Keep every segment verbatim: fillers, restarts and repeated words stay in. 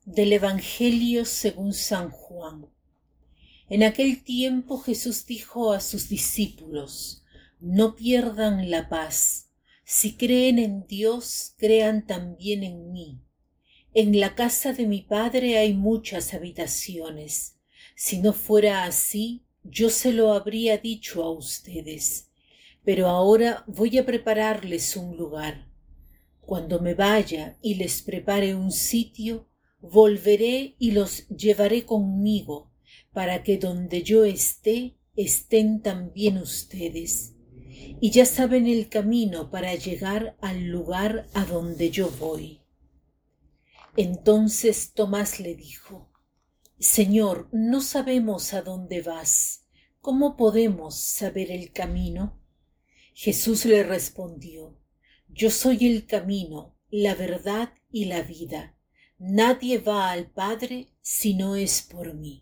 Del Evangelio según San Juan. En aquel tiempo Jesús dijo a sus discípulos: No pierdan la paz. Si creen en Dios, crean también en mí. En la casa de mi Padre hay muchas habitaciones. Si no fuera así, yo se lo habría dicho a ustedes. Pero ahora voy a prepararles un lugar. Cuando me vaya y les prepare un sitio, volveré y los llevaré conmigo, para que donde yo esté, estén también ustedes. Y ya saben el camino para llegar al lugar a donde yo voy. Entonces Tomás le dijo: Señor, no sabemos a dónde vas. ¿Cómo podemos saber el camino? Jesús le respondió: Yo soy el camino, la verdad y la vida. Nadie va al Padre si no es por mí.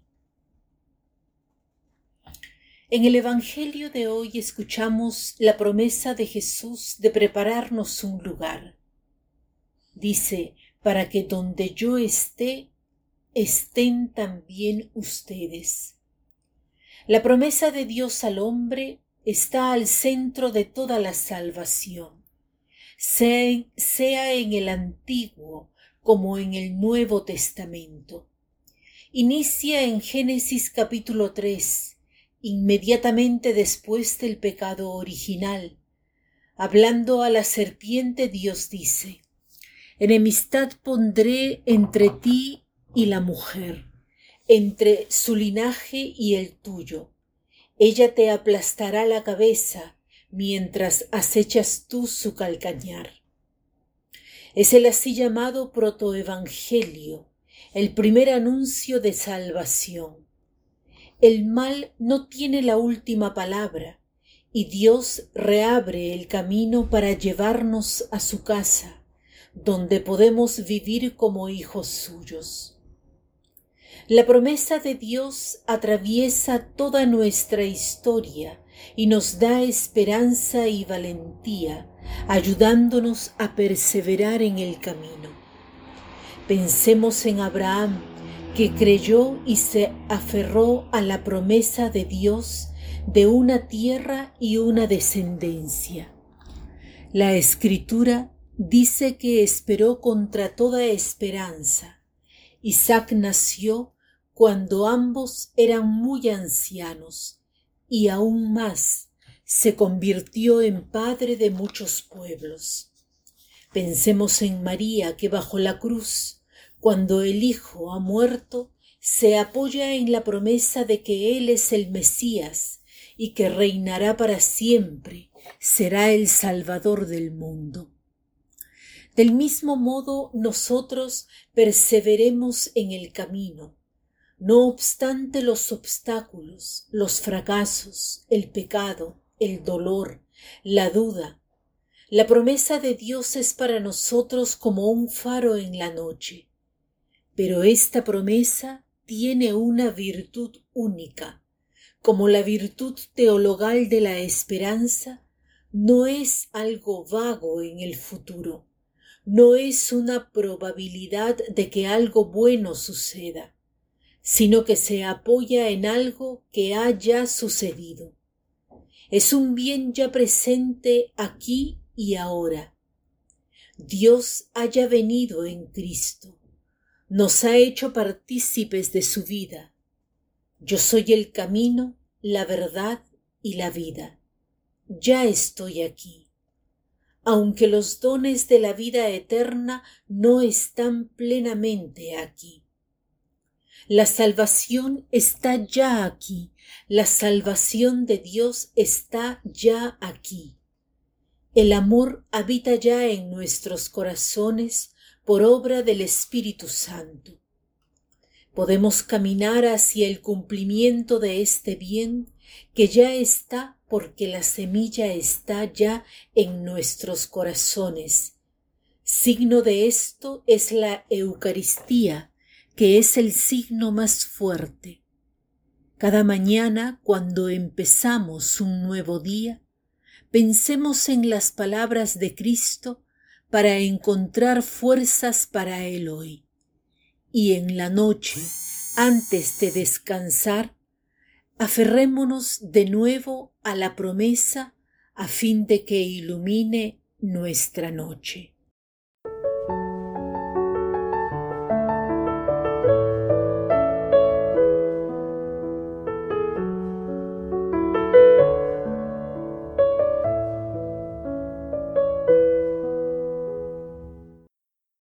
En el Evangelio de hoy escuchamos la promesa de Jesús de prepararnos un lugar. Dice: para que donde yo esté, estén también ustedes. La promesa de Dios al hombre está al centro de toda la salvación, sea, sea en el Antiguo como en el Nuevo Testamento. Inicia en Génesis capítulo tres, inmediatamente después del pecado original. Hablando a la serpiente, Dios dice: Enemistad pondré entre ti y la mujer, entre su linaje y el tuyo. Ella te aplastará la cabeza, mientras acechas tú su calcañar. Es el así llamado protoevangelio, el primer anuncio de salvación. El mal no tiene la última palabra, y Dios reabre el camino para llevarnos a su casa, donde podemos vivir como hijos suyos. La promesa de Dios atraviesa toda nuestra historia y nos da esperanza y valentía, ayudándonos a perseverar en el camino. Pensemos en Abraham, que creyó y se aferró a la promesa de Dios de una tierra y una descendencia. La Escritura dice que esperó contra toda esperanza. Isaac nació cuando ambos eran muy ancianos, y aún más se convirtió en padre de muchos pueblos. Pensemos en María, que bajo la cruz, cuando el Hijo ha muerto, se apoya en la promesa de que Él es el Mesías y que reinará para siempre, será el Salvador del mundo. Del mismo modo, nosotros perseveremos en el camino, no obstante los obstáculos, los fracasos, el pecado, el dolor, la duda. La promesa de Dios es para nosotros como un faro en la noche, pero esta promesa tiene una virtud única. Como la virtud teologal de la esperanza, no es algo vago en el futuro. No es una probabilidad de que algo bueno suceda, sino que se apoya en algo que ha ya sucedido. Es un bien ya presente aquí y ahora. Dios haya venido en Cristo, nos ha hecho partícipes de su vida. Yo soy el camino, la verdad y la vida. Ya estoy aquí. Aunque los dones de la vida eterna no están plenamente aquí. La salvación está ya aquí, la salvación de Dios está ya aquí. El amor habita ya en nuestros corazones por obra del Espíritu Santo. Podemos caminar hacia el cumplimiento de este bien que ya está porque la semilla está ya en nuestros corazones. Signo de esto es la Eucaristía, que es el signo más fuerte. Cada mañana, cuando empezamos un nuevo día, pensemos en las palabras de Cristo para encontrar fuerzas para él hoy. y en la noche, antes de descansar, aferrémonos de nuevo a la promesa a fin de que ilumine nuestra noche.